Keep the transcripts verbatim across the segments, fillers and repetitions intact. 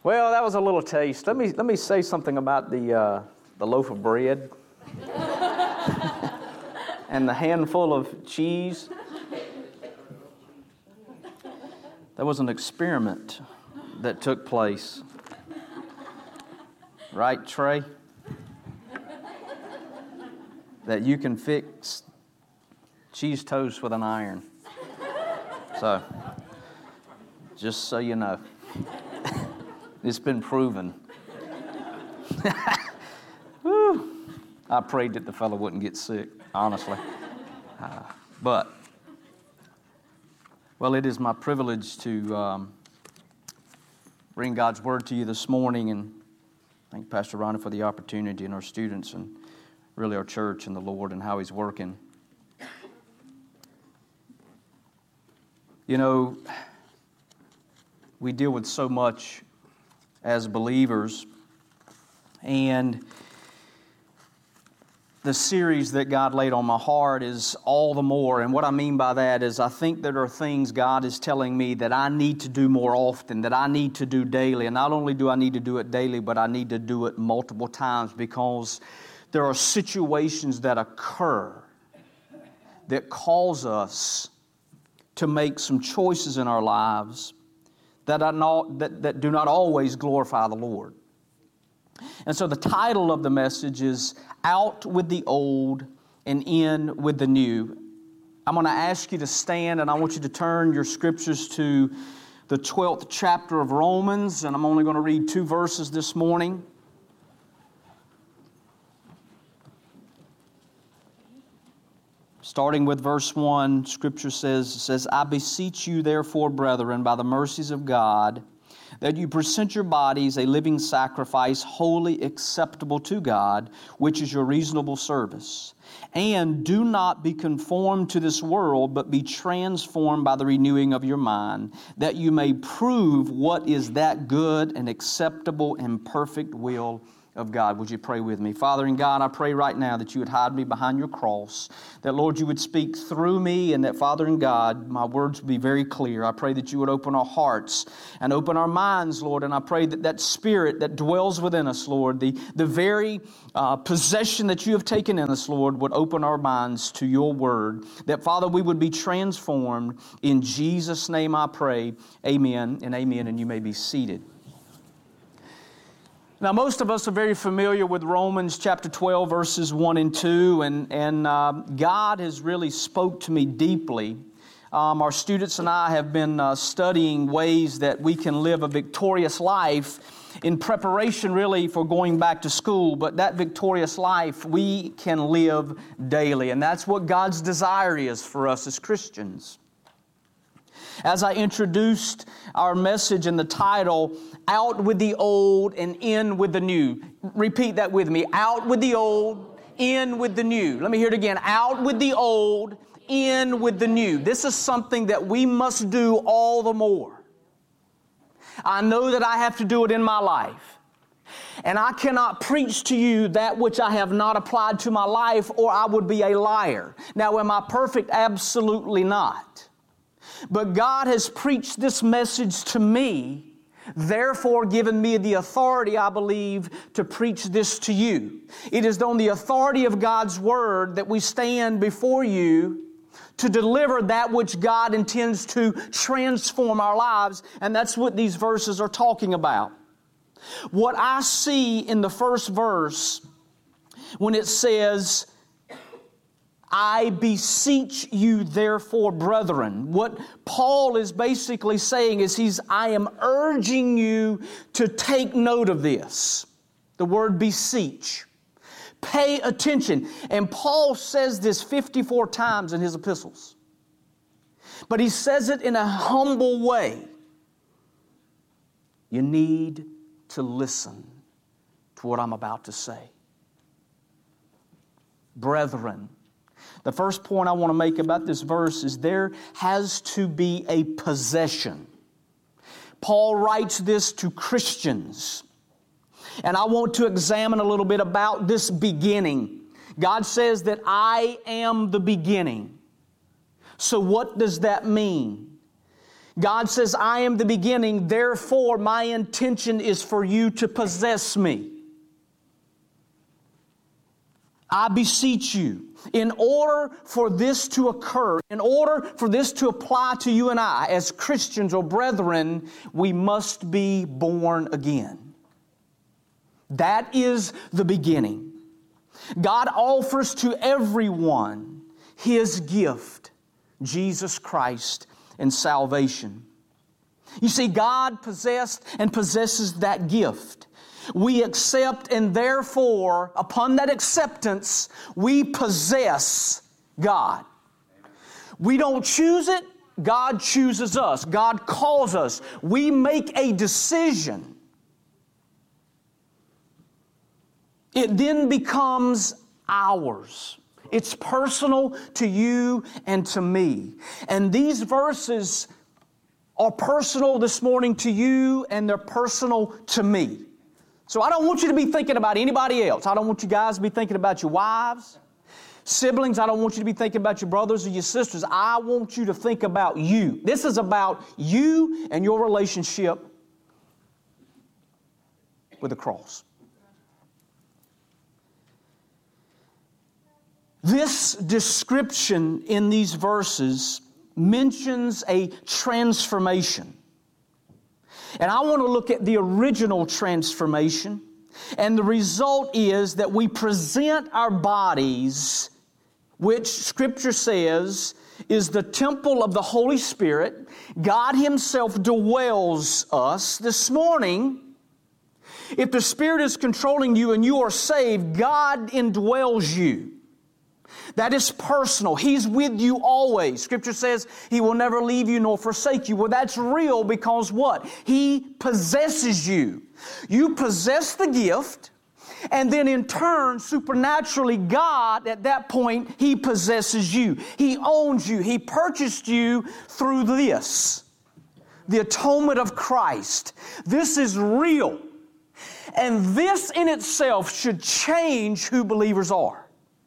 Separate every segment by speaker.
Speaker 1: Well, that was a little taste. Let me let me say something about the uh, the loaf of bread and the handful of cheese. There was an experiment that took place. Right, Trey? That you can fix cheese toast with an iron. So, just so you know. It's been proven. Whew. I prayed that the fellow wouldn't get sick, honestly. Uh, but, well, it is my privilege to um, bring God's Word to you this morning, and thank Pastor Ronnie for the opportunity, and our students, and really our church and the Lord and how He's working. You know, we deal with so much as believers, and the series that God laid on my heart is all the more, and what I mean by that is I think there are things God is telling me that I need to do more often, that I need to do daily, and not only do I need to do it daily, but I need to do it multiple times, because there are situations that occur that cause us to make some choices in our lives that are not, that, that do not always glorify the Lord. And so the title of the message is Out with the Old and In with the New. I'm going to ask you to stand, and I want you to turn your scriptures to the twelfth chapter of Romans, and I'm only going to read two verses this morning. Starting with verse one, Scripture says, says, I beseech you therefore, brethren, by the mercies of God, that you present your bodies a living sacrifice, wholly acceptable to God, which is your reasonable service. And do not be conformed to this world, but be transformed by the renewing of your mind, that you may prove what is that good and acceptable and perfect will of God. Would you pray with me? Father in God, I pray right now that you would hide me behind your cross, that, Lord, you would speak through me, and that, Father in God, my words would be very clear. I pray that you would open our hearts and open our minds, Lord, and I pray that that Spirit that dwells within us, Lord, the, the very uh, possession that you have taken in us, Lord, would open our minds to your word, that, Father, we would be transformed. In Jesus' name I pray, amen and amen, and you may be seated. Now, most of us are very familiar with Romans chapter twelve, verses one and two, and, and uh, God has really spoke to me deeply. Um, our students and I have been uh, studying ways that we can live a victorious life in preparation really for going back to school, but that victorious life we can live daily, and that's what God's desire is for us as Christians. As I introduced our message in the title, Out with the Old and In with the New. Repeat that with me. Out with the old, in with the new. Let me hear it again. Out with the old, in with the new. This is something that we must do all the more. I know that I have to do it in my life. And I cannot preach to you that which I have not applied to my life, or I would be a liar. Now, am I perfect? Absolutely not. But God has preached this message to me, therefore given me the authority, I believe, to preach this to you. It is on the authority of God's Word that we stand before you to deliver that which God intends to transform our lives, and that's what these verses are talking about. What I see in the first verse, when it says, I beseech you, therefore, brethren. What Paul is basically saying is he's, I am urging you to take note of this. The word beseech. Pay attention. And Paul says this fifty-four times in his epistles. But he says it in a humble way. You need to listen to what I'm about to say. Brethren. The first point I want to make about this verse is there has to be a possession. Paul writes this to Christians. And I want to examine a little bit about this beginning. God says that I am the beginning. So what does that mean? God says, I am the beginning, therefore my intention is for you to possess me. I beseech you, in order for this to occur, in order for this to apply to you and I as Christians or brethren, we must be born again. That is the beginning. God offers to everyone His gift, Jesus Christ and salvation. You see, God possessed and possesses that gift. We accept, and therefore, upon that acceptance, we possess God. We don't choose it, God chooses us. God calls us. We make a decision. It then becomes ours. It's personal to you and to me. And these verses are personal this morning to you, and they're personal to me. So I don't want you to be thinking about anybody else. I don't want you guys to be thinking about your wives, siblings. I don't want you to be thinking about your brothers or your sisters. I want you to think about you. This is about you and your relationship with the cross. This description in these verses mentions a transformation. And I want to look at the original transformation. And the result is that we present our bodies, which Scripture says is the temple of the Holy Spirit. God Himself dwells us. This morning, if the Spirit is controlling you and you are saved, God indwells you. That is personal. He's with you always. Scripture says He will never leave you nor forsake you. Well, that's real because what? He possesses you. You possess the gift, and then in turn, supernaturally, God, at that point, He possesses you. He owns you. He purchased you through this, the atonement of Christ. This is real. And this in itself should change who believers are.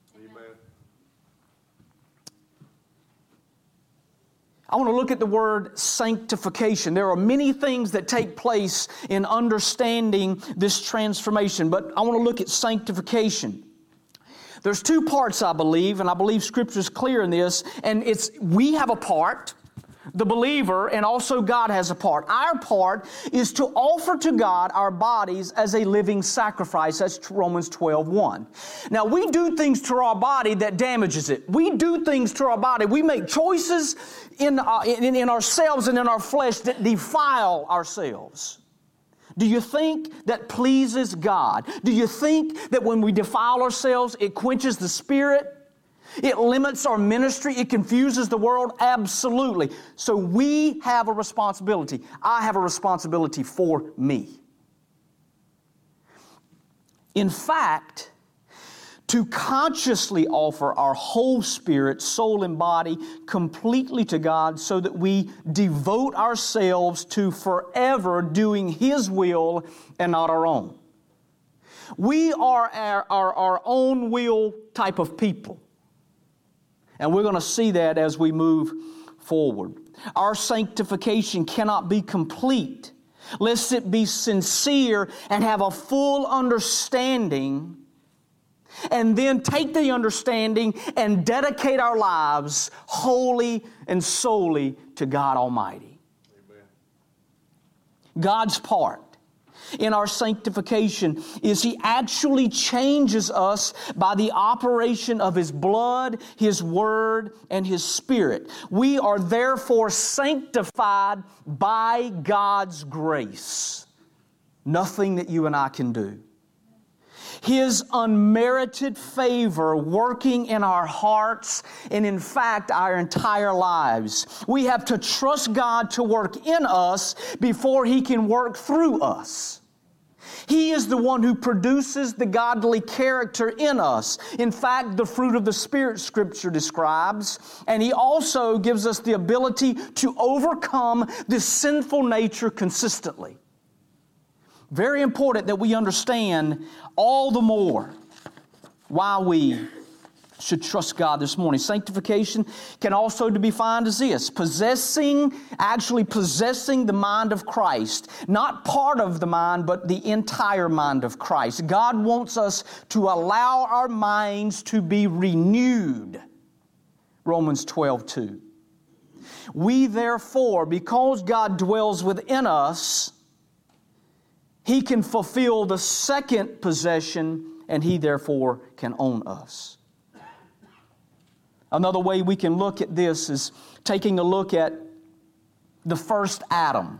Speaker 1: I want to look at the word sanctification. There are many things that take place in understanding this transformation, but I want to look at sanctification. There's two parts, I believe, and I believe Scripture is clear in this, and it's we have a part, the believer, and also God has a part. Our part is to offer to God our bodies as a living sacrifice. That's Romans twelve one. Now, we do things to our body that damages it. We do things to our body. We make choices in, uh, in, in ourselves and in our flesh that defile ourselves. Do you think that pleases God? Do you think that when we defile ourselves, it quenches the Spirit? It limits our ministry. It confuses the world. Absolutely. So we have a responsibility. I have a responsibility for me. In fact, to consciously offer our whole spirit, soul, and body completely to God so that we devote ourselves to forever doing His will and not our own. We are our, our, our own will type of people. And we're going to see that as we move forward. Our sanctification cannot be complete lest it be sincere and have a full understanding, and then take the understanding and dedicate our lives wholly and solely to God Almighty. Amen. God's part in our sanctification is He actually changes us by the operation of His blood, His Word, and His Spirit. We are therefore sanctified by God's grace. Nothing that you and I can do. His unmerited favor working in our hearts and in fact our entire lives. We have to trust God to work in us before He can work through us. He is the one who produces the godly character in us. In fact, the fruit of the Spirit Scripture describes, and He also gives us the ability to overcome this sinful nature consistently. Very important that we understand all the more why we should trust God this morning. Sanctification can also be defined as this: possessing, actually possessing the mind of Christ. Not part of the mind, but the entire mind of Christ. God wants us to allow our minds to be renewed. Romans twelve two. We therefore, because God dwells within us, He can fulfill the second possession, and He therefore can own us. Another way we can look at this is taking a look at the first Adam.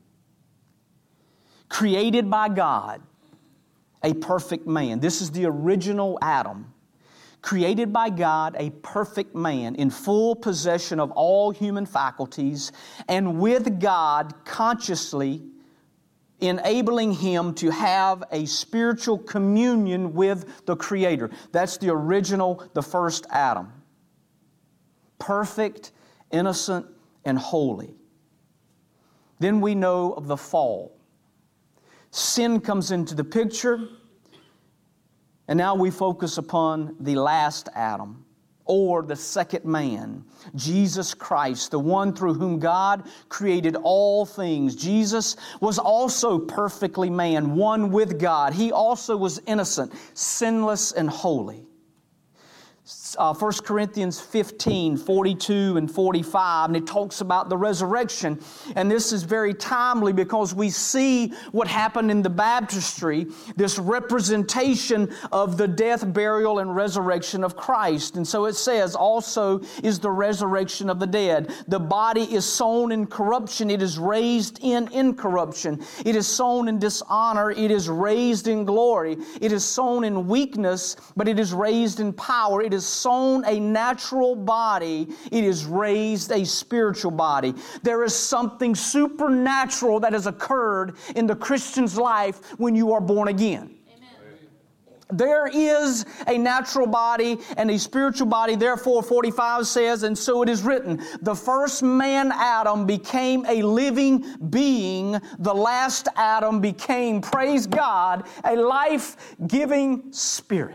Speaker 1: Created by God, a perfect man. This is the original Adam. Created by God, a perfect man in full possession of all human faculties, and with God consciously enabling him to have a spiritual communion with the Creator. That's the original, the first Adam. Perfect, innocent, and holy. Then we know of the fall. Sin comes into the picture, and now we focus upon the last Adam, or the second man, Jesus Christ, the one through whom God created all things. Jesus was also perfectly man, one with God. He also was innocent, sinless, and holy. Uh, First Corinthians fifteen, forty-two and forty-five, and it talks about the resurrection. And this is very timely because we see what happened in the baptistry, this representation of the death, burial, and resurrection of Christ. And so it says, also is the resurrection of the dead. The body is sown in corruption, it is raised in incorruption. It is sown in dishonor, it is raised in glory. It is sown in weakness, but it is raised in power. It is sown a natural body, it is raised a spiritual body. There is something supernatural that has occurred in the Christian's life when you are born again. There is a natural body and a spiritual body. Therefore, forty-five says, and so it is written, the first man, Adam, became a living being. The last Adam became, praise God, a life-giving spirit.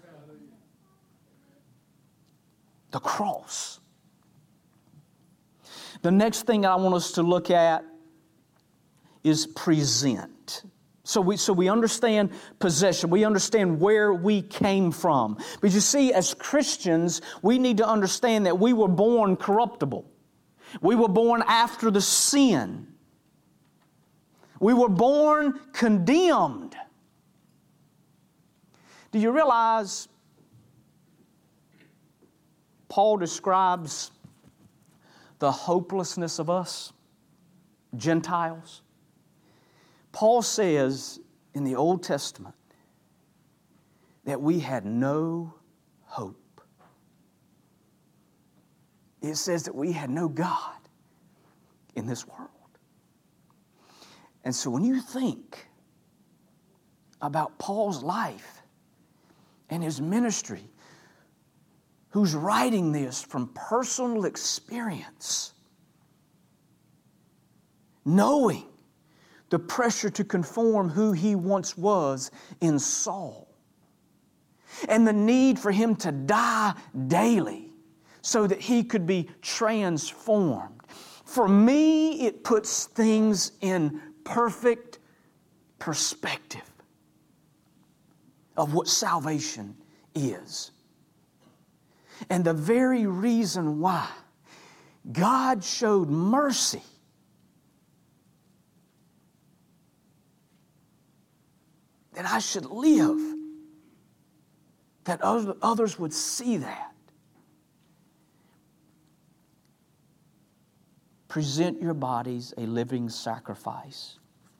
Speaker 1: The cross. The next thing I want us to look at is present. So we, so we understand possession. We understand where we came from. But you see, as Christians, we need to understand that we were born corruptible. We were born after the sin. We were born condemned. Do you realize Paul describes the hopelessness of us, Gentiles? Paul says in the Old Testament that we had no hope. It says that we had no God in this world. And so when you think about Paul's life and his ministry, who's writing this from personal experience, knowing the pressure to conform who he once was in Saul, and the need for him to die daily so that he could be transformed. For me, it puts things in perfect perspective of what salvation is. And the very reason why God showed mercy that I should live, that others would see that. Present your bodies a living sacrifice,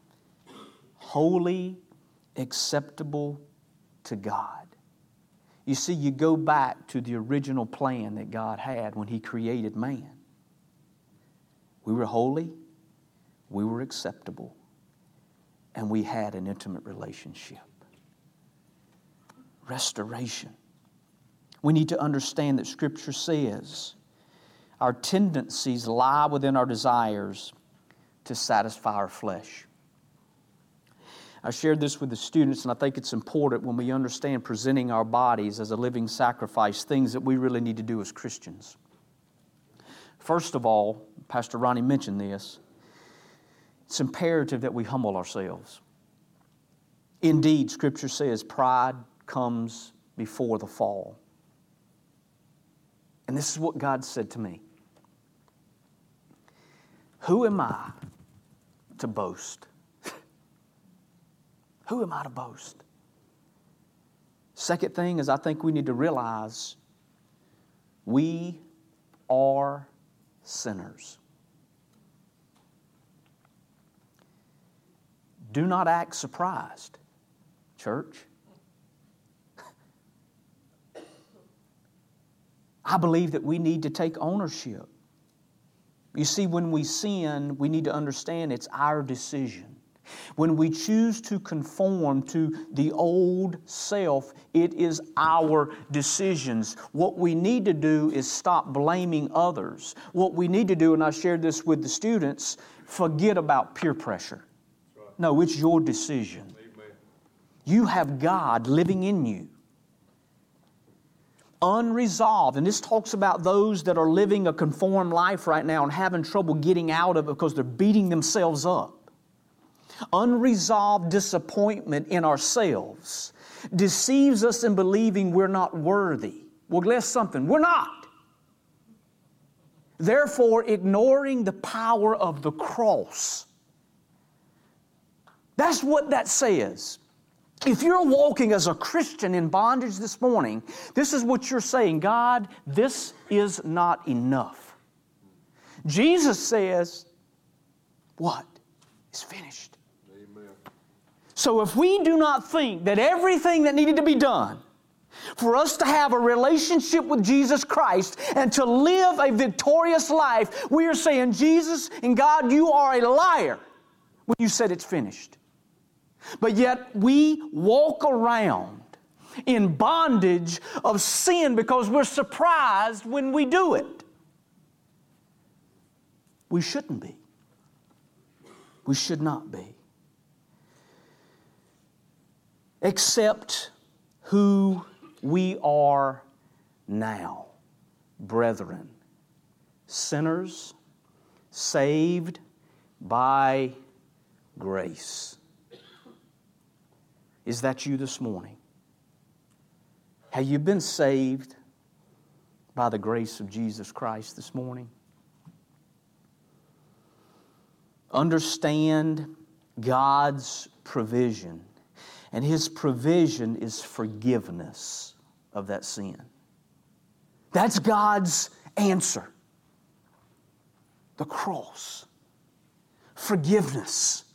Speaker 1: holy, acceptable to God. You see, you go back to the original plan that God had when He created man. We were holy, we were acceptable, and we had an intimate relationship. Restoration. We need to understand that Scripture says our tendencies lie within our desires to satisfy our flesh. I shared this with the students, and I think it's important when we understand presenting our bodies as a living sacrifice, things that we really need to do as Christians. First of all, Pastor Ronnie mentioned this, it's imperative that we humble ourselves. Indeed, Scripture says pride comes before the fall. And this is what God said to me. Who am I to boast? Who am I to boast? Second thing is I think we need to realize we are sinners. Do not act surprised, church. I believe that we need to take ownership. You see, when we sin, we need to understand it's our decision. When we choose to conform to the old self, it is our decisions. What we need to do is stop blaming others. What we need to do, and I shared this with the students, forget about peer pressure. No, it's your decision. Amen. You have God living in you. Unresolved, and this talks about those that are living a conformed life right now and having trouble getting out of it because they're beating themselves up. Unresolved disappointment in ourselves deceives us in believing we're not worthy. Well, guess something, we're not. Therefore, ignoring the power of the cross. That's what that says. If you're walking as a Christian in bondage this morning, this is what you're saying. God, this is not enough. Jesus says, what? It's finished. Amen. So if we do not think that everything that needed to be done for us to have a relationship with Jesus Christ and to live a victorious life, we are saying, Jesus and God, you are a liar when you said it's finished. But yet we walk around in bondage of sin because we're surprised when we do it. We shouldn't be. We should not be. Accept who we are now, brethren, sinners saved by grace. Is that you this morning? Have you been saved by the grace of Jesus Christ this morning? Understand God's provision. And His provision is forgiveness of that sin. That's God's answer. The cross. Forgiveness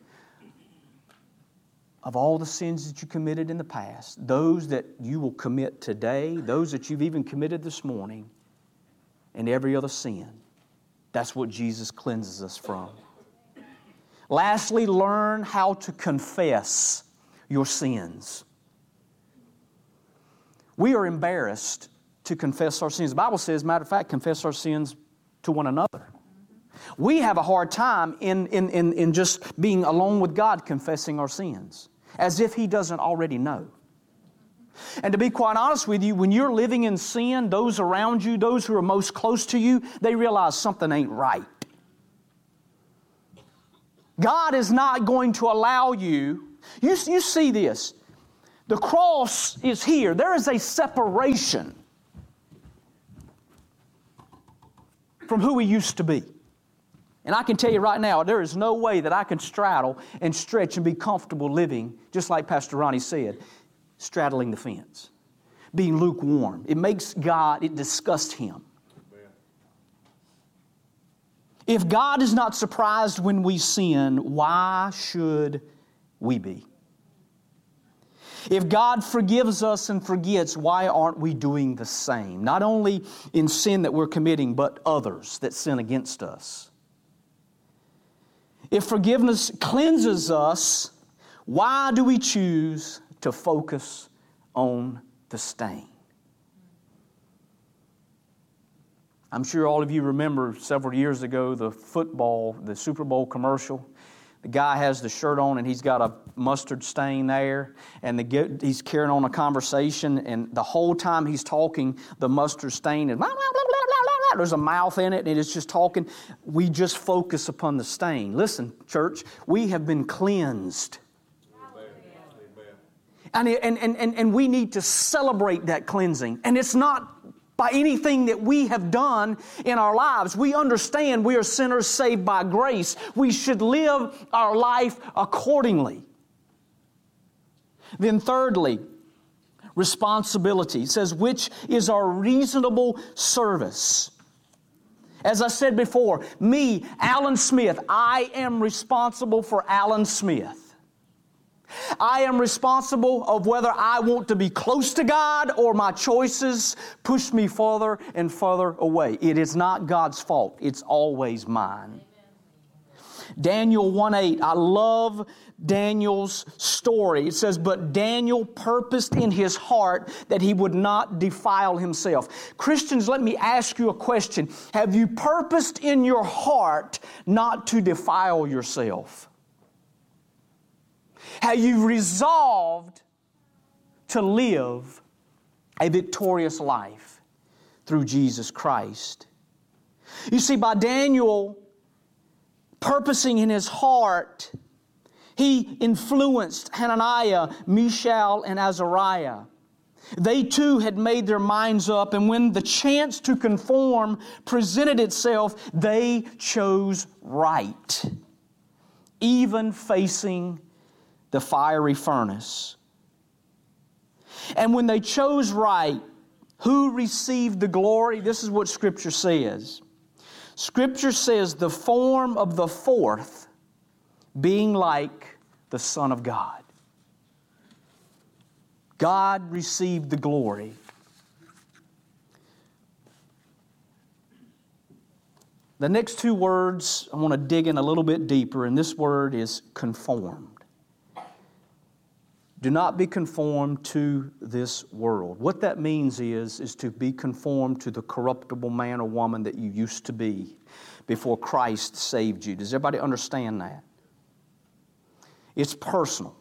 Speaker 1: of all the sins that you committed in the past, those that you will commit today, those that you've even committed this morning, and every other sin. That's what Jesus cleanses us from. Lastly, learn how to confess your sins. We are embarrassed to confess our sins. The Bible says, matter of fact, confess our sins to one another. We have a hard time in, in, in, in just being alone with God confessing our sins, as if He doesn't already know. And to be quite honest with you, when you're living in sin, those around you, those who are most close to you, they realize something ain't right. God is not going to allow you. You, you see this. The cross is here. There is a separation from who we used to be. And I can tell you right now, there is no way that I can straddle and stretch and be comfortable living, just like Pastor Ronnie said, straddling the fence, being lukewarm. It makes God, it disgusts Him. Amen. If God is not surprised when we sin, why should we be? If God forgives us and forgets, why aren't we doing the same? Not only in sin that we're committing, but others that sin against us. If forgiveness cleanses us, why do we choose to focus on the stain? I'm sure all of you remember several years ago the football, the Super Bowl commercial. The guy has the shirt on and he's got a mustard stain there, and the, he's carrying on a conversation, and the whole time he's talking, the mustard stain is blah, blah, blah, blah, blah, blah. There's a mouth in it, and it's just talking. We just focus upon the stain. Listen, church, we have been cleansed. And, and, and, and we need to celebrate that cleansing. And it's not by anything that we have done in our lives. We understand we are sinners saved by grace. We should live our life accordingly. Then thirdly, responsibility. It says, which is our reasonable service. As I said before, me, Alan Smith, I am responsible for Alan Smith. I am responsible of whether I want to be close to God or my choices push me further and further away. It is not God's fault. It's always mine. Daniel one eight, I love Daniel's story. It says, but Daniel purposed in his heart that he would not defile himself. Christians, let me ask you a question. Have you purposed in your heart not to defile yourself? Have you resolved to live a victorious life through Jesus Christ? You see, by Daniel purposing in his heart, he influenced Hananiah, Mishael, and Azariah. They too had made their minds up, and when the chance to conform presented itself, they chose right, even facing the fiery furnace. And when they chose right, who received the glory? This is what Scripture says. Scripture says the form of the fourth being like the Son of God. God received the glory. The next two words, I want to dig in a little bit deeper, and this word is conformed. Do not be conformed to this world. What that means is, is to be conformed to the corruptible man or woman that you used to be before Christ saved you. Does everybody understand that? It's personal.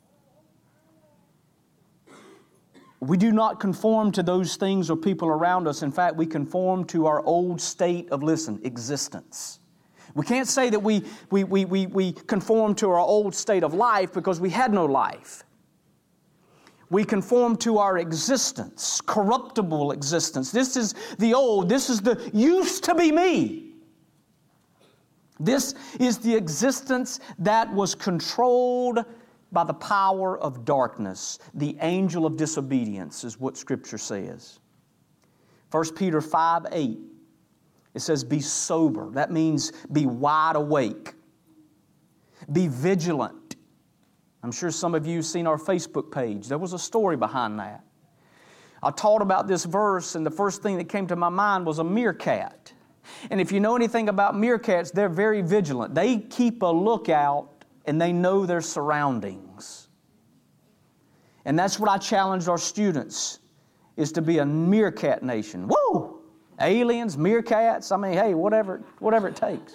Speaker 1: We do not conform to those things or people around us. In fact, we conform to our old state of, listen, existence. We can't say that we, we, we, we, we conform to our old state of life because we had no life. We conform to our existence, corruptible existence. This is the old, this is the used to be me. This is the existence that was controlled by the power of darkness. The angel of disobedience is what Scripture says. First Peter five eight, it says, be sober. That means be wide awake. Be vigilant. I'm sure some of you have seen our Facebook page. There was a story behind that. I taught about this verse, and the first thing that came to my mind was a meerkat. And if you know anything about meerkats, they're very vigilant. They keep a lookout, and they know their surroundings. And that's what I challenged our students, is to be a meerkat nation. Woo! Aliens, meerkats, I mean, hey, whatever, whatever it takes.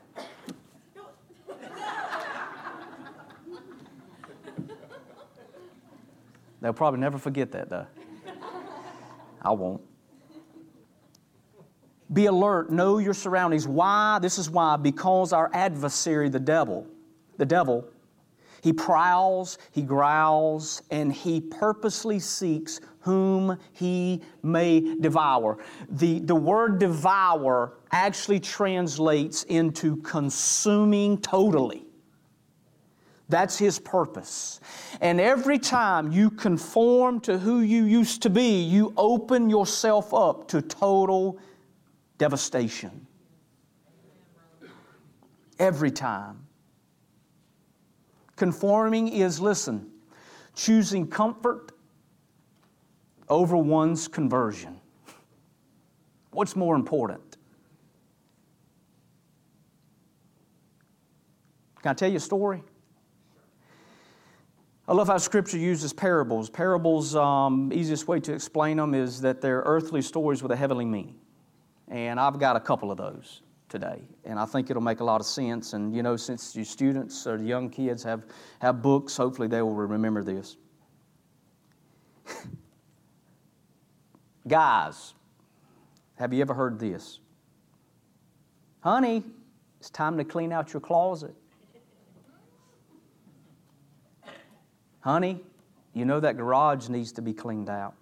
Speaker 1: They'll probably never forget that, though. I won't. Be alert. Know your surroundings. Why? This is why. Because our adversary, the devil, the devil, he prowls, he growls, and he purposely seeks whom he may devour. The, the word devour actually translates into consuming totally. That's his purpose. And every time you conform to who you used to be, you open yourself up to total devastation. Every time. Conforming is, listen, choosing comfort over one's conversion. What's more important? Can I tell you a story? I love how Scripture uses parables. Parables, um, easiest way to explain them is that they're earthly stories with a heavenly meaning. And I've got a couple of those today. And I think it'll make a lot of sense. And, you know, since your students or the young kids have, have books, hopefully they will remember this. Guys, have you ever heard this? Honey, it's time to clean out your closet. Honey, you know that garage needs to be cleaned out.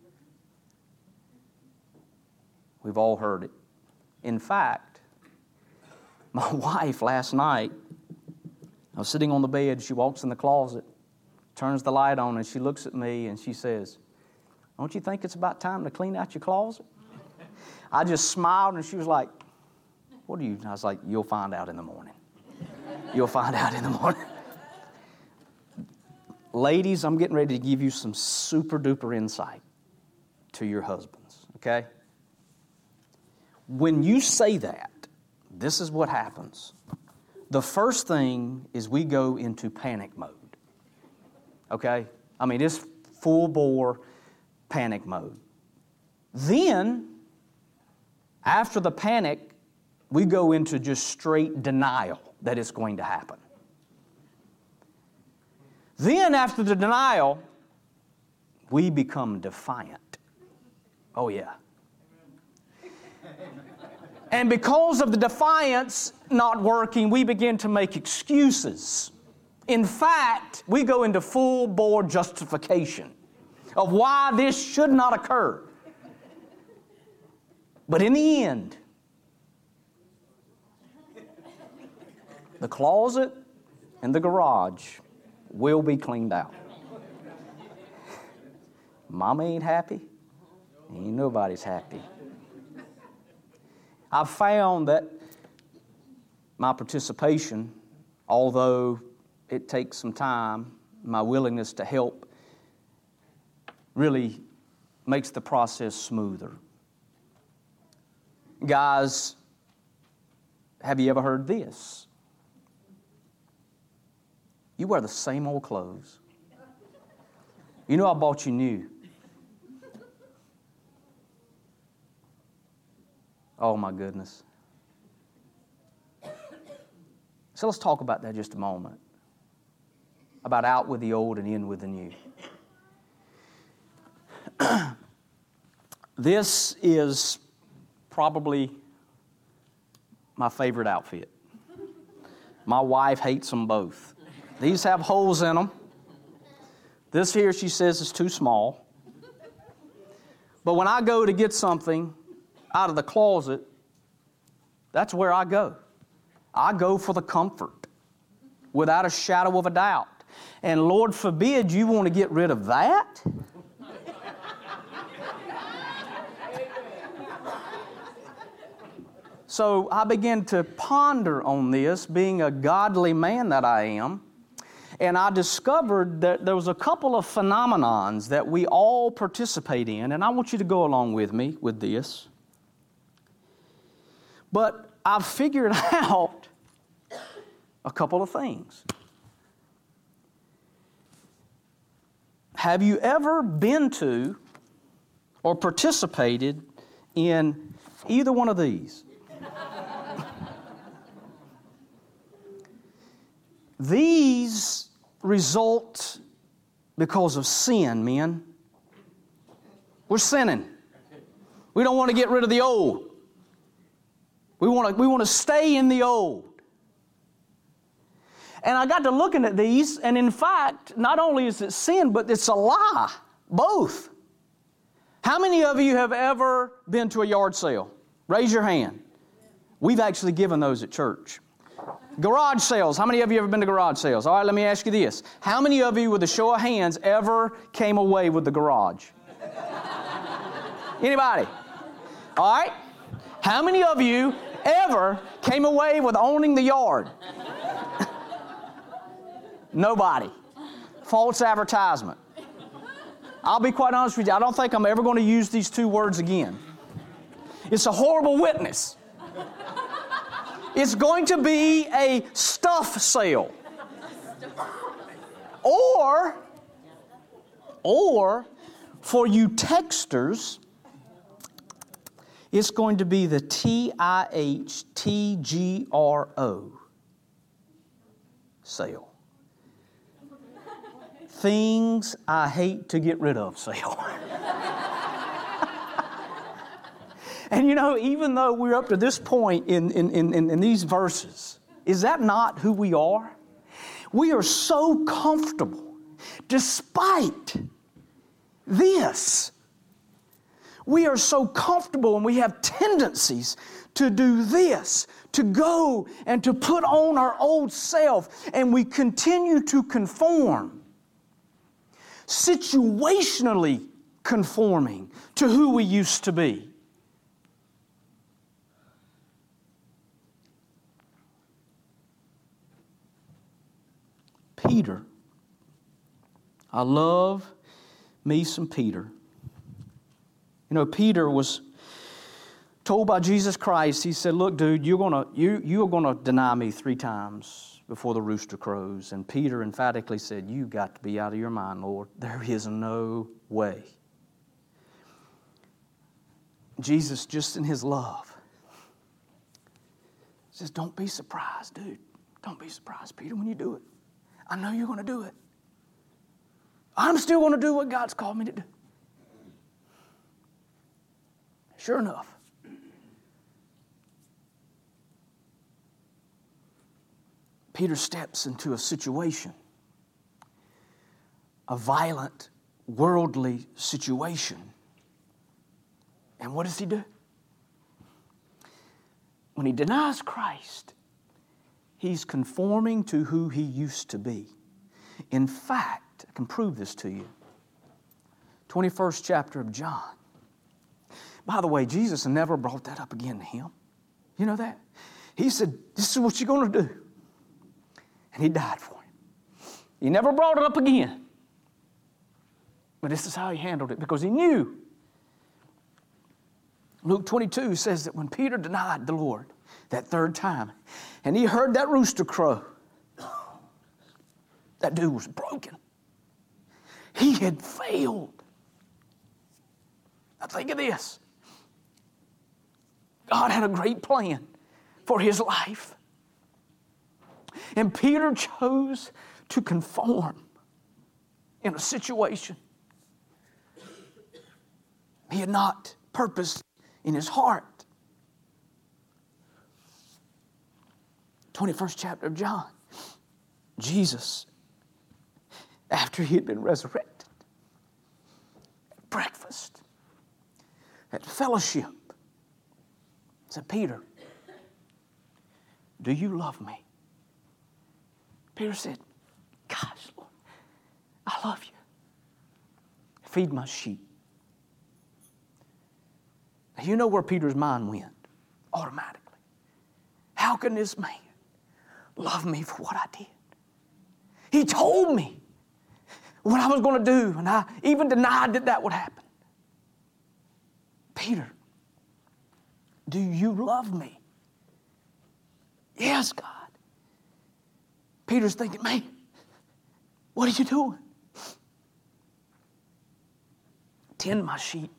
Speaker 1: We've all heard it. In fact, my wife last night, I was sitting on the bed, she walks in the closet, turns the light on, and she looks at me and she says, "Don't you think it's about time to clean out your closet?" I just smiled and she was like, "What do you?" I was like, "You'll find out in the morning. You'll find out in the morning." Ladies, I'm getting ready to give you some super duper insight to your husbands, okay? When you say that, this is what happens. The first thing is we go into panic mode, okay? I mean, it's full bore panic mode. Then, after the panic, we go into just straight denial that it's going to happen. Then, after the denial, we become defiant. Oh, yeah. And because of the defiance not working, we begin to make excuses. In fact, we go into full-bore justification of why this should not occur. But in the end, the closet and the garage will be cleaned out. Mama ain't happy. Ain't nobody's happy. I've found that my participation, although it takes some time, my willingness to help really makes the process smoother. Guys, have you ever heard this? You wear the same old clothes. You know I bought you new. Oh my goodness. So let's talk about that just a moment. About out with the old and in with the new. This is probably my favorite outfit. My wife hates them both. These have holes in them. This here, she says, is too small. But when I go to get something out of the closet, that's where I go. I go for the comfort, without a shadow of a doubt. And Lord forbid you want to get rid of that. So I began to ponder on this, being a godly man that I am. And I discovered that there was a couple of phenomenons that we all participate in, and I want you to go along with me with this. But I've figured out a couple of things. Have you ever been to or participated in either one of these? These result because of sin, men. We're sinning. We don't want to get rid of the old. We want to, we want to stay in the old. And I got to looking at these, and in fact, not only is it sin, but it's a lie. Both. How many of you have ever been to a yard sale? Raise your hand. We've actually given those at church. Garage sales. How many of you have ever been to garage sales? All right, let me ask you this. How many of you, with a show of hands, ever came away with the garage? Anybody? All right. How many of you ever came away with owning the yard? Nobody. False advertisement. I'll be quite honest with you. I don't think I'm ever going to use these two words again. It's a horrible witness. It's going to be a stuff sale. Or, or for you texters, It's going to be the T I H T G R O. Sale. Things I hate to get rid of sale. And you know, even though we're up to this point in, in, in, in these verses, is that not who we are? We are so comfortable despite this. We are so comfortable and we have tendencies to do this, to go and to put on our old self, and we continue to conform, situationally conforming to who we used to be. Peter. I love me some Peter. You know, Peter was told by Jesus Christ, he said, look, dude, you're gonna, you, you're going to deny me three times before the rooster crows. And Peter emphatically said, you got to be out of your mind, Lord. There is no way. Jesus, just in His love, says, don't be surprised, dude. Don't be surprised, Peter, when you do it. I know you're going to do it. I'm still going to do what God's called me to do. Sure enough, Peter steps into a situation, a violent, worldly situation. And what does he do? When he denies Christ, he's conforming to who he used to be. In fact, I can prove this to you. twenty-first chapter of John. By the way, Jesus never brought that up again to him. You know that? He said, this is what you're going to do. And He died for him. He never brought it up again. But this is how He handled it, because He knew. Luke twenty-two says that when Peter denied the Lord that third time, and he heard that rooster crow, that dude was broken. He had failed. Now think of this. God had a great plan for his life. And Peter chose to conform in a situation he had not purposed in his heart. twenty-first chapter of John. Jesus, after He had been resurrected, at breakfast, at fellowship, said, Peter, do you love me? Peter said, gosh, Lord, I love you. Feed my sheep. Now, you know where Peter's mind went automatically. How can this man love me for what I did? He told me what I was going to do, and I even denied that that would happen. Peter, do you love me? Yes, God. Peter's thinking, man, what are you doing? Tend my sheep.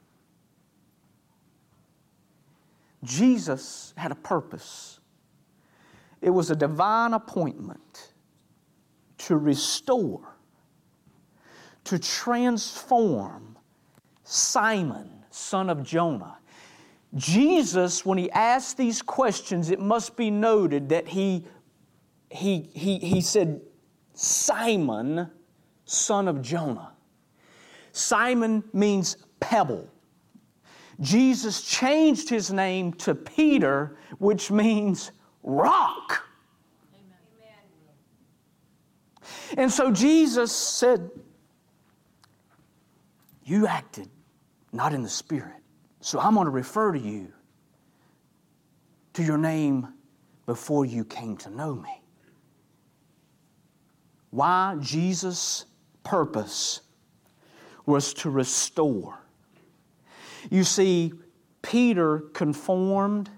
Speaker 1: Jesus had a purpose. It was a divine appointment to restore, to transform Simon, son of Jonah. Jesus, when He asked these questions, it must be noted that he, he, he, he said, Simon, son of Jonah. Simon means pebble. Jesus changed His name to Peter, which means rock. Amen. And so Jesus said, you acted not in the Spirit. So I'm going to refer to you to your name before you came to know me. Why? Jesus' purpose was to restore. You see, Peter conformed.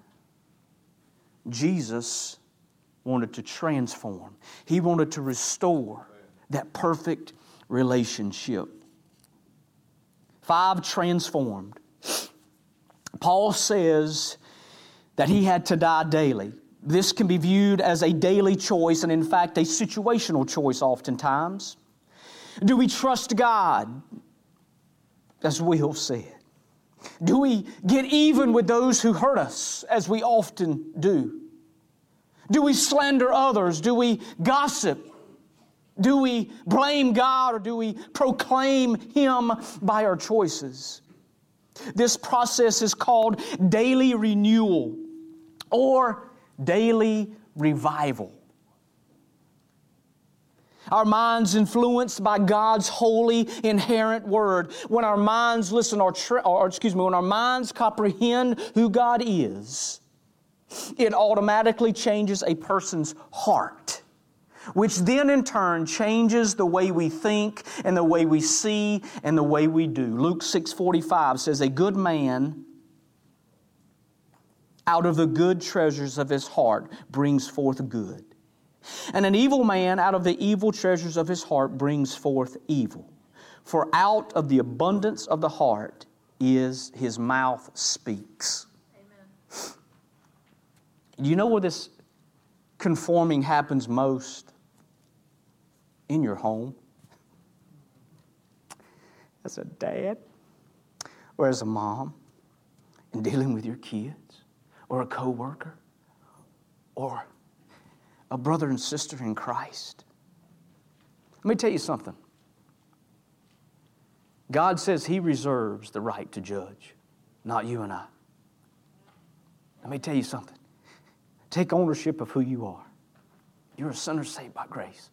Speaker 1: Jesus wanted to transform. He wanted to restore that perfect relationship. Five, transformed. Paul says that he had to die daily. This can be viewed as a daily choice and in fact a situational choice oftentimes. Do we trust God, as Will said? Do we get even with those who hurt us, as we often do? Do we slander others? Do we gossip? Do we blame God or do we proclaim Him by our choices? This process is called daily renewal or daily revival. Our minds influenced by God's holy, inherent Word. When our minds listen, or, tra- or excuse me, when our minds comprehend who God is, it automatically changes a person's heart, which then in turn changes the way we think and the way we see and the way we do. Luke six forty-five says, a good man out of the good treasures of his heart brings forth good. And an evil man out of the evil treasures of his heart brings forth evil. For out of the abundance of the heart is his mouth speaks. Amen. Do you know where this conforming happens most? In your home. As a dad or as a mom in dealing with your kids or a coworker or a brother and sister in Christ. Let me tell you something. God says He reserves the right to judge, not you and I. Let me tell you something. Take ownership of who you are. You're a sinner saved by grace.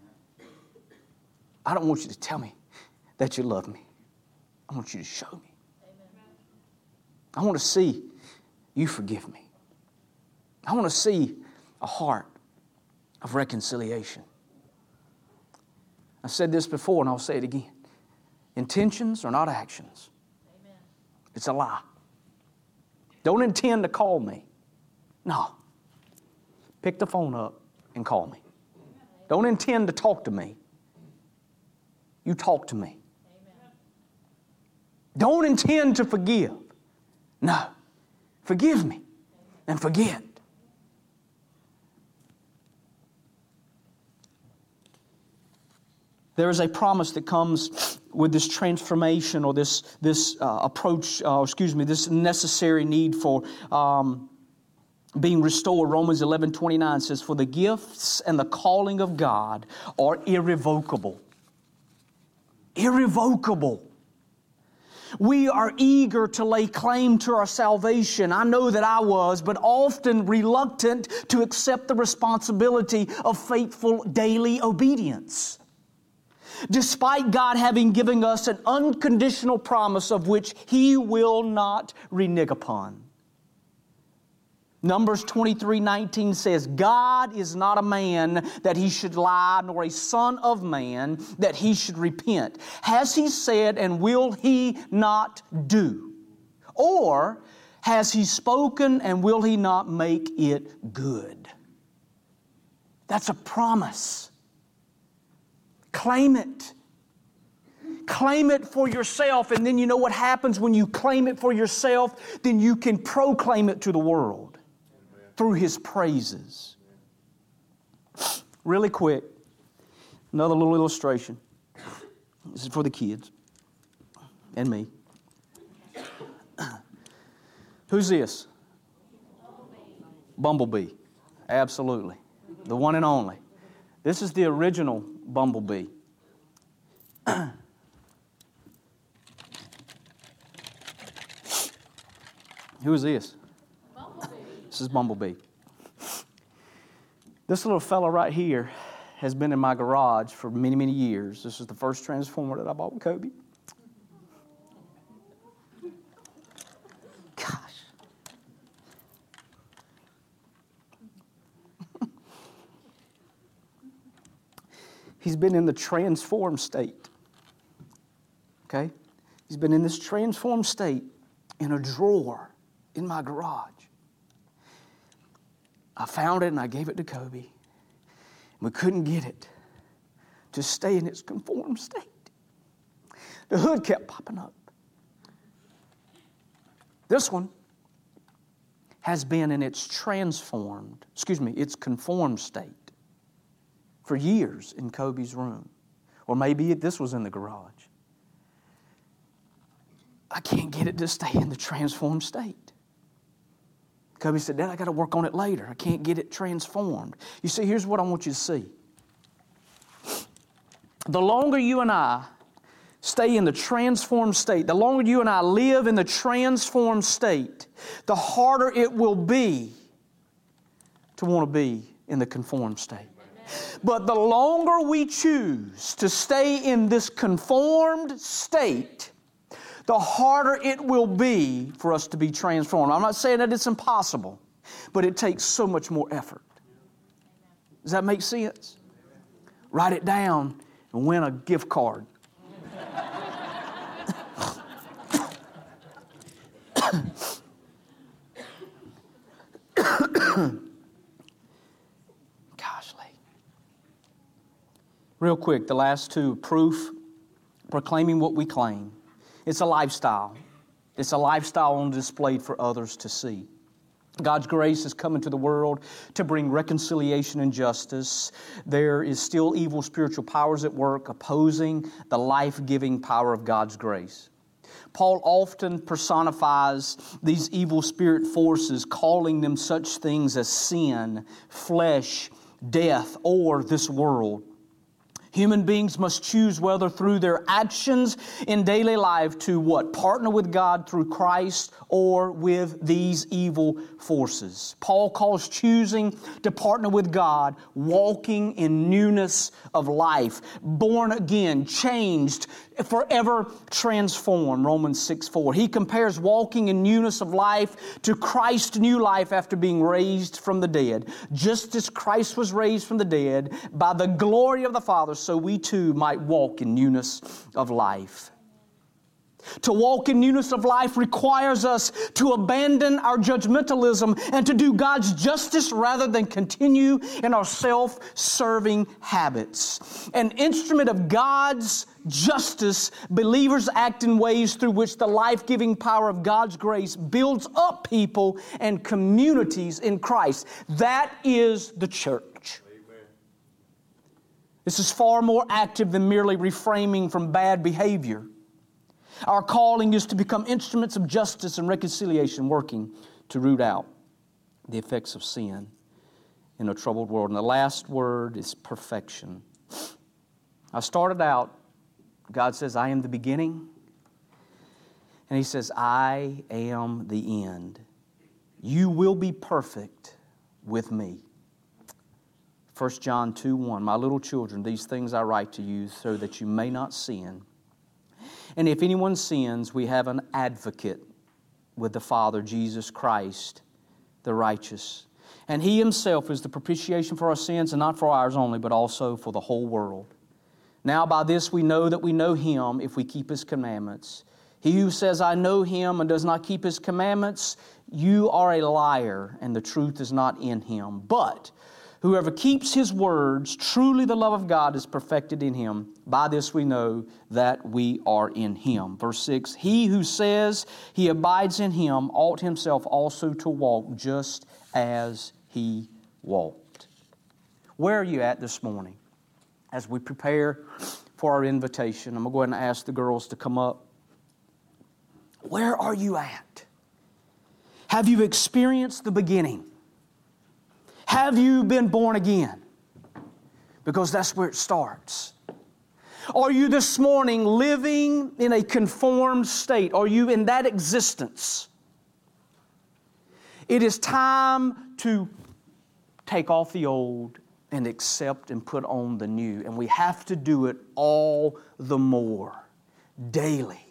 Speaker 1: I don't want you to tell me that you love me. I want you to show me. I want to see you forgive me. I want to see a heart of reconciliation. I said this before and I'll say it again. Intentions are not actions. Amen. It's a lie. Don't intend to call me. No. Pick the phone up and call me. Don't intend to talk to me. You talk to me. Amen. Don't intend to forgive. No. Forgive me and forget. There is a promise that comes with this transformation or this this uh, approach, uh, excuse me, this necessary need for um, being restored. Romans eleven twenty-nine says, for the gifts and the calling of God are irrevocable. Irrevocable. We are eager to lay claim to our salvation. I know that I was, but often reluctant to accept the responsibility of faithful daily obedience. Despite God having given us an unconditional promise of which He will not renege upon. Numbers twenty-three nineteen says, God is not a man that He should lie, nor a son of man that He should repent. Has He said, and will He not do? Or has He spoken, and will He not make it good? That's a promise. Claim it. Claim it for yourself, and then you know what happens when you claim it for yourself? Then you can proclaim it to the world through His praises. Really quick, another little illustration. This is for the kids and me. Who's this? Bumblebee. Absolutely. The one and only. This is the original Bumblebee. Who is this? Bumblebee. This is Bumblebee. This little fella right here has been in my garage for many, many years. This is the first Transformer that I bought with Kobe. Gosh. He's been in the transformed state. Okay? He's been in this transformed state in a drawer in my garage. I found it and I gave it to Kobe. We couldn't get it to stay in its conformed state. The hood kept popping up. This one has been in its transformed, excuse me, its conformed state for years in Kobe's room. Or maybe this was in the garage. I can't get it to stay in the transformed state. Kobe said, Dad, I got to work on it later. I can't get it transformed. You see, here's what I want you to see. The longer you and I stay in the transformed state, the longer you and I live in the transformed state, the harder it will be to want to be in the conformed state. But the longer we choose to stay in this conformed state, the harder it will be for us to be transformed. I'm not saying that it's impossible, but it takes so much more effort. Does that make sense? Write it down and win a gift card. Gosh, Lee. Real quick, the last two, proof, proclaiming what we claim. It's a lifestyle. It's a lifestyle on display for others to see. God's grace is coming to the world to bring reconciliation and justice. There is still evil spiritual powers at work opposing the life-giving power of God's grace. Paul often personifies these evil spirit forces, calling them such things as sin, flesh, death, or this world. Human beings must choose whether through their actions in daily life to what? Partner with God through Christ or with these evil forces. Paul calls choosing to partner with God walking in newness of life, born again, changed, forever transformed, Romans six four. He compares walking in newness of life to Christ's new life after being raised from the dead. Just as Christ was raised from the dead by the glory of the Father, so we too might walk in newness of life. To walk in newness of life requires us to abandon our judgmentalism and to do God's justice rather than continue in our self-serving habits. An instrument of God's justice, believers act in ways through which the life-giving power of God's grace builds up people and communities in Christ. That is the church. Amen. This is far more active than merely refraining from bad behavior. Our calling is to become instruments of justice and reconciliation, working to root out the effects of sin in a troubled world. And the last word is perfection. I started out, God says, I am the beginning. And He says, I am the end. You will be perfect with me. First John two one, my little children, these things I write to you so that you may not sin. And if anyone sins, we have an advocate with the Father, Jesus Christ, the righteous. And He Himself is the propitiation for our sins, and not for ours only, but also for the whole world. Now by this we know that we know Him if we keep His commandments. He who says, I know Him, and does not keep His commandments, you are a liar, and the truth is not in him. But whoever keeps His words, truly the love of God is perfected in him. By this we know that we are in Him. Verse six, He who says he abides in Him ought himself also to walk just as He walked. Where are you at this morning? As we prepare for our invitation, I'm going to go ahead and ask the girls to come up. Where are you at? Have you experienced the beginning? Have you been born again? Because that's where it starts. Are you this morning living in a conformed state? Are you in that existence? It is time to take off the old and accept and put on the new. And we have to do it all the more, daily.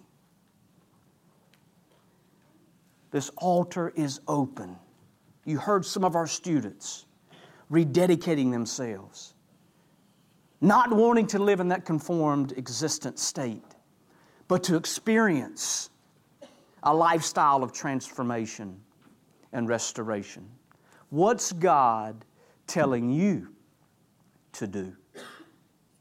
Speaker 1: This altar is open. You heard some of our students rededicating themselves, not wanting to live in that conformed existent state, but to experience a lifestyle of transformation and restoration. What's God telling you to do?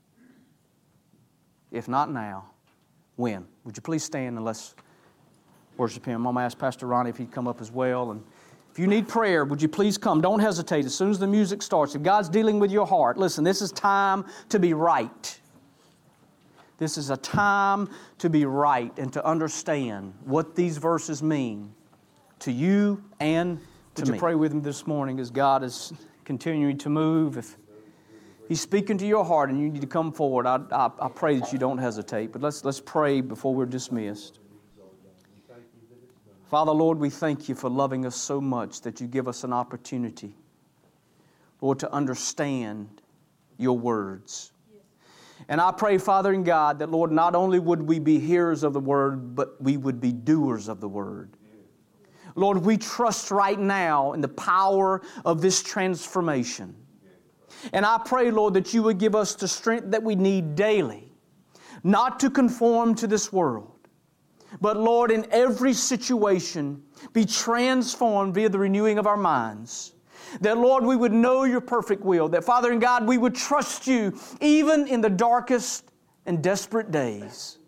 Speaker 1: If not now, when? Would you please stand and let's worship Him. I'm going to ask Pastor Ronnie if he'd come up as well. And if you need prayer, would you please come? Don't hesitate. As soon as the music starts, if God's dealing with your heart, listen, this is time to be right. This is a time to be right and to understand what these verses mean to you and to me. Would you pray with me this morning as God is continuing to move? If He's speaking to your heart and you need to come forward, I, I, I pray that you don't hesitate. But let's, let's pray before we're dismissed. Father, Lord, we thank You for loving us so much that You give us an opportunity, Lord, to understand Your words. And I pray, Father in God, that, Lord, not only would we be hearers of the Word, but we would be doers of the Word. Lord, we trust right now in the power of this transformation. And I pray, Lord, that You would give us the strength that we need daily, not to conform to this world, but, Lord, in every situation, be transformed via the renewing of our minds. That, Lord, we would know Your perfect will. That, Father in God, we would trust You even in the darkest and desperate days.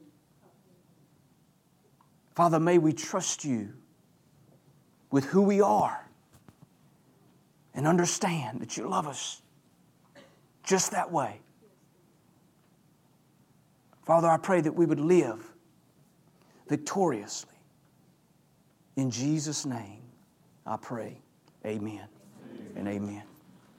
Speaker 1: Father, may we trust You with who we are and understand that You love us just that way. Father, I pray that we would live victoriously. In Jesus' name, I pray. Amen and amen.